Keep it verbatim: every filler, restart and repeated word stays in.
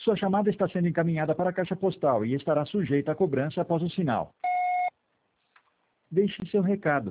Sua chamada está sendo encaminhada para a caixa postal e estará sujeita a cobrança após o sinal. Deixe seu recado.